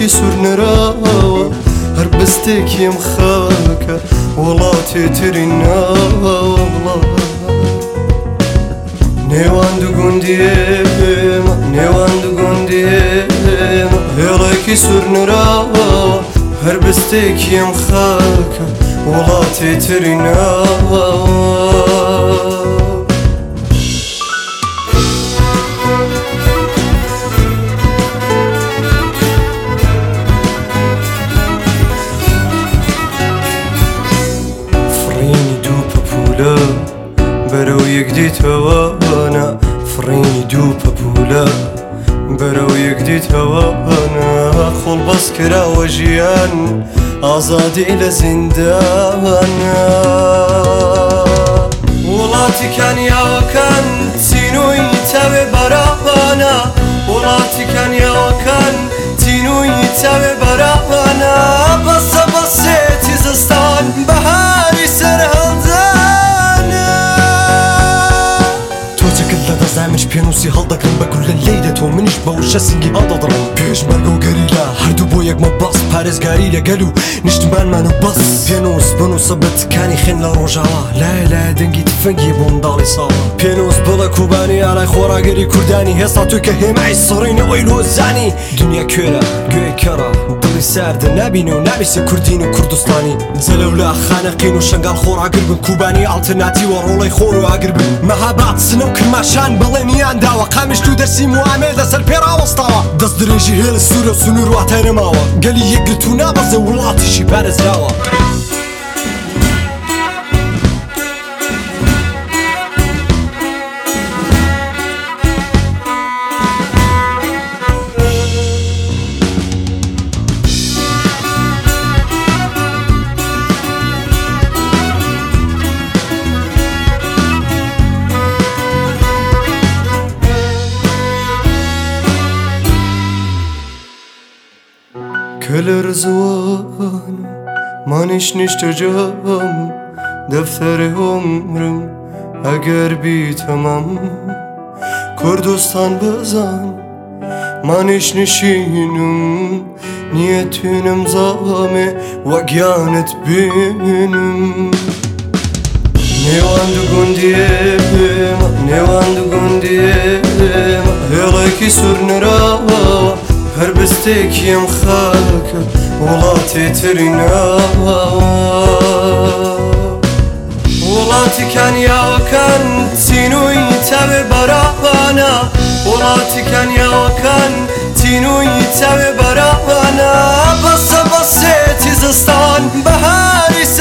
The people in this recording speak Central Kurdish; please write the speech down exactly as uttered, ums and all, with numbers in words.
هێڵێکی سوور نەراوە هەر بەستێکیم خاکە وڵاتی تری ناوە نێوان دوو گوندیێمە نێوان دوو گوندیێمە هێڵێکی سوور نەراوە هەر بەستێکیم خاکە وڵاتی تری ناوە بەرەو یەک دیتەوانە فڕینی دوو پەپولە بەرەو یەک دیتەوانە خۆڵ بەس کراوە ژیان ئازادی لە زیندانە وڵاتی کانیاوەکان چینووی تاوێ بەراوانە وڵاتی کانیاوەکان چینووی تاوێ بەراوانە بەسە بەسێتی زستان بەهاری سەر منش پێنووسی هەڵدەکەم بە گول لە لەیدە تۆ منیش بە وشە سنگی هەڵدەدڕم پێشمەرگە و گەریلا هەردوو بۆ یەکمە بەس پارێزگاری لەگەل و نیشتمانمان و بەس پێنووس بنووسە بە تکانی خوێن لە ڕۆژاوە لایە لایە دەنگی تفەنگی بۆ منداڵی ساڵە پێنووس بڵە کوبانی ئالای خۆراگەری کوردانی هێستا توی کە هێمای سڕینەوەی لۆزانی دنیا کوێرە گوێ کەڕە دڵی ساردە نابینێ و نابیسە کوردین و کوردستانی جەلەولا خانەقین و شەنگال خۆراگر بن کوبانی ئالتەرناتیوە ڕۆڵەی خۆر و ئاگر بن مەهاباد سنە و کرماشان بەڵێنیان داوە قامیشت و دەرسی موامێ دەسەر پێراوەستاوە دەست درێژی هێڵە سوورە سنوور واتای نەماوە گەلی یەکگرت و نابەزە وڵاتیشی پارێزراوە کەلە ڕزوان مانیش نیشتە جام دەفتەرێ عمرم ئەگەر بیتەمام کوردستان بەزان مانیش نشینم نییە توێنم زامێ وەگیانت بینم نێوان دوو گوندیێمە نێوان دوو گوندیێمە هێڵێکی سوور نەراوە هەر بەستێکیم خاکە وڵاتی تری ناوە وڵاتی کانیاوەکان چینووی تاوێ بەراوانە وڵاتی کانیاوەکان چینووی تاوێ بەراوانە بەسە بەسێتی زستان بەهاری